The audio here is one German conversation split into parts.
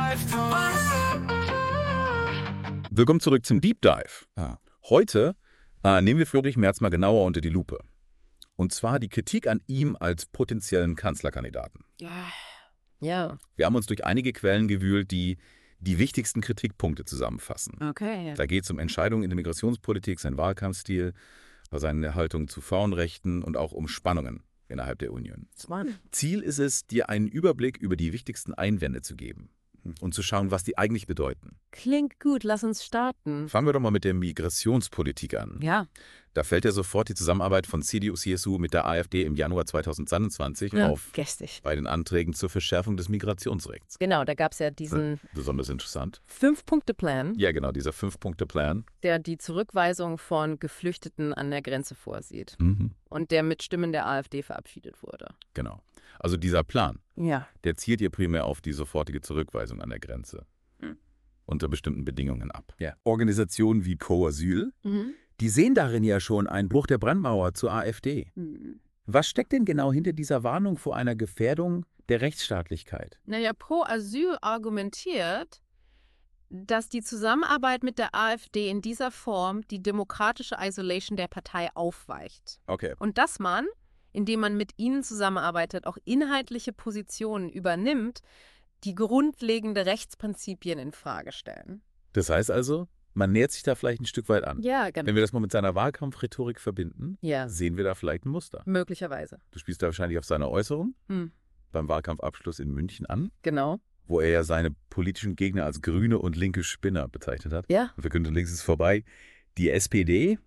Willkommen zurück zum Deep Dive. Heute nehmen wir Friedrich Merz mal genauer unter die Lupe. Und zwar die Kritik an ihm als potenziellen Kanzlerkandidaten. Ja. Wir haben uns durch einige Quellen gewühlt, die die wichtigsten Kritikpunkte zusammenfassen. Okay. Da geht es um Entscheidungen in der Migrationspolitik, seinen Wahlkampfstil, seine Haltung zu Frauenrechten und auch um Spannungen innerhalb der Union. Ziel ist es, dir einen Überblick über die wichtigsten Einwände zu geben und zu schauen, was die eigentlich bedeuten. Klingt gut, lass uns starten. Fangen wir doch mal mit der Migrationspolitik an. Ja. Da fällt ja sofort die Zusammenarbeit von CDU-CSU mit der AfD im Januar 2022 auf Gästig. bei den Anträgen zur Verschärfung des Migrationsrechts. Genau, da gab es ja diesen Besonders interessant. 5-Punkte-Plan, Ja, genau, dieser 5-Punkte-Plan. der die Zurückweisung von Geflüchteten an der Grenze vorsieht und der mit Stimmen der AfD verabschiedet wurde. Genau. Also dieser Plan, Ja. der zielt ja primär auf die sofortige Zurückweisung an der Grenze. Unter bestimmten Bedingungen ab. Ja. Organisationen wie Co-Asyl, die sehen darin ja schon einen Bruch der Brandmauer zur AfD. Was steckt denn genau hinter dieser Warnung vor einer Gefährdung der Rechtsstaatlichkeit? Naja, Pro Asyl argumentiert, dass die Zusammenarbeit mit der AfD in dieser Form die demokratische Isolation der Partei aufweicht. Okay. Und dass man, indem man mit ihnen zusammenarbeitet, auch inhaltliche Positionen übernimmt, die grundlegende Rechtsprinzipien in Frage stellen. Das heißt also, man nähert sich da vielleicht ein Stück weit an. Ja, genau. Wenn wir das mal mit seiner Wahlkampfrhetorik verbinden, Ja, sehen wir da vielleicht ein Muster. möglicherweise. Du spielst da wahrscheinlich auf seine Äußerung beim Wahlkampfabschluss in München an, Genau. wo er ja seine politischen Gegner als grüne und linke Spinner bezeichnet hat. Ja. Und verkündet, links ist vorbei. Die SPD,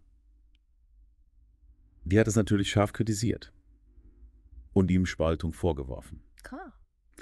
die hat es natürlich scharf kritisiert und ihm Spaltung vorgeworfen. Klar.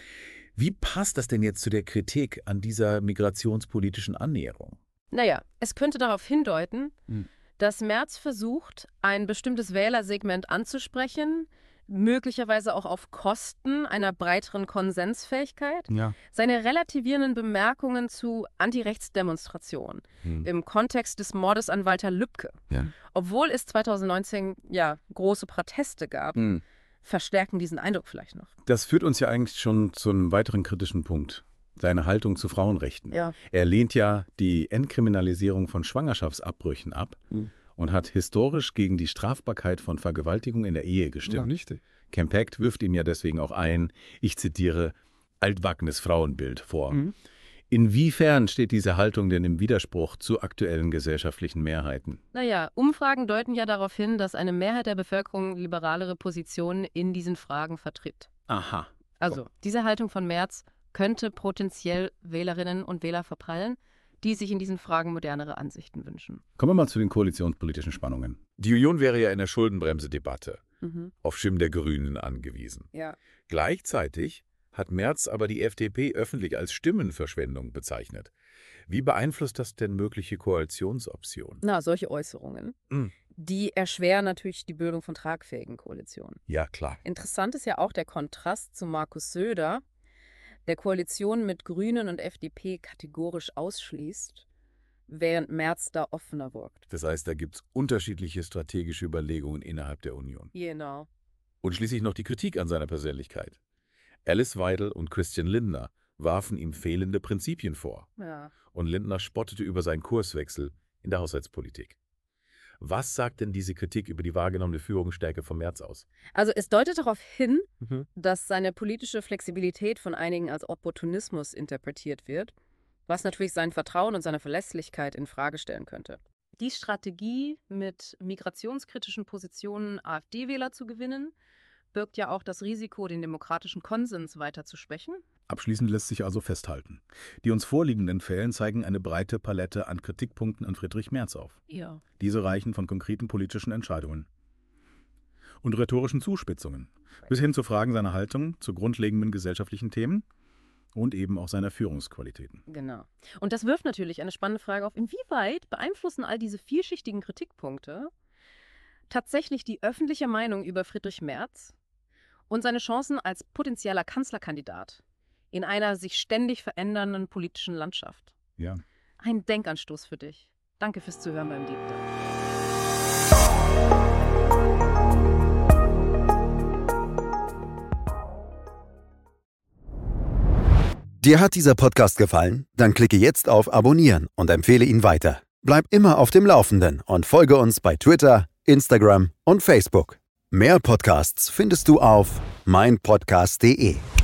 Wie passt das denn jetzt zu der Kritik an dieser migrationspolitischen Annäherung? Naja, es könnte darauf hindeuten, dass Merz versucht, ein bestimmtes Wählersegment anzusprechen, möglicherweise auch auf Kosten einer breiteren Konsensfähigkeit. Ja. Seine relativierenden Bemerkungen zu Antirechtsdemonstrationen im Kontext des Mordes an Walter Lübcke, obwohl es 2019 ja große Proteste gab, verstärken diesen Eindruck vielleicht noch. Das führt uns ja eigentlich schon zu einem weiteren kritischen Punkt. Seine Haltung zu Frauenrechten. Ja. Er lehnt ja die Entkriminalisierung von Schwangerschaftsabbrüchen ab und hat historisch gegen die Strafbarkeit von Vergewaltigung in der Ehe gestimmt. Kempeck wirft ihm ja deswegen auch ein, ich zitiere, altbackenes Frauenbild vor. Inwiefern steht diese Haltung denn im Widerspruch zu aktuellen gesellschaftlichen Mehrheiten? Naja, Umfragen deuten ja darauf hin, dass eine Mehrheit der Bevölkerung liberalere Positionen in diesen Fragen vertritt. Aha. Also, diese Haltung von Merz könnte potenziell Wählerinnen und Wähler verprallen, die sich in diesen Fragen modernere Ansichten wünschen. Kommen wir mal zu den koalitionspolitischen Spannungen. Die Union wäre ja in der Schuldenbremse-Debatte auf Stimmen der Grünen angewiesen. Ja. Gleichzeitig hat Merz aber die FDP öffentlich als Stimmenverschwendung bezeichnet. Wie beeinflusst das denn mögliche Koalitionsoptionen? Na, solche Äußerungen, die erschweren natürlich die Bildung von tragfähigen Koalitionen. Ja, klar. Interessant ist ja auch der Kontrast zu Markus Söder, der Koalition mit Grünen und FDP kategorisch ausschließt, während Merz da offener wirkt. Das heißt, da gibt es unterschiedliche strategische Überlegungen innerhalb der Union. Genau. Und schließlich noch die Kritik an seiner Persönlichkeit. Alice Weidel und Christian Lindner warfen ihm fehlende Prinzipien vor. Ja. Und Lindner spottete über seinen Kurswechsel in der Haushaltspolitik. Was sagt denn diese Kritik über die wahrgenommene Führungsstärke von Merz aus? Also es deutet darauf hin, dass seine politische Flexibilität von einigen als Opportunismus interpretiert wird, was natürlich sein Vertrauen und seine Verlässlichkeit in Frage stellen könnte. Die Strategie, mit migrationskritischen Positionen AfD-Wähler zu gewinnen, birgt ja auch das Risiko, den demokratischen Konsens weiter zu schwächen. Abschließend lässt sich also festhalten. Die uns vorliegenden Fällen zeigen eine breite Palette an Kritikpunkten an Friedrich Merz auf. Ja. Diese reichen von konkreten politischen Entscheidungen und rhetorischen Zuspitzungen bis hin zu Fragen seiner Haltung zu grundlegenden gesellschaftlichen Themen und eben auch seiner Führungsqualitäten. Genau. Und das wirft natürlich eine spannende Frage auf, inwieweit beeinflussen all diese vielschichtigen Kritikpunkte tatsächlich die öffentliche Meinung über Friedrich Merz und seine Chancen als potenzieller Kanzlerkandidat in einer sich ständig verändernden politischen Landschaft. Ja. Ein Denkanstoß für dich. Danke fürs Zuhören beim Deep Dive. Dir hat dieser Podcast gefallen? Dann klicke jetzt auf Abonnieren und empfehle ihn weiter. Bleib immer auf dem Laufenden und folge uns bei Twitter, Instagram und Facebook. Mehr Podcasts findest du auf meinpodcast.de.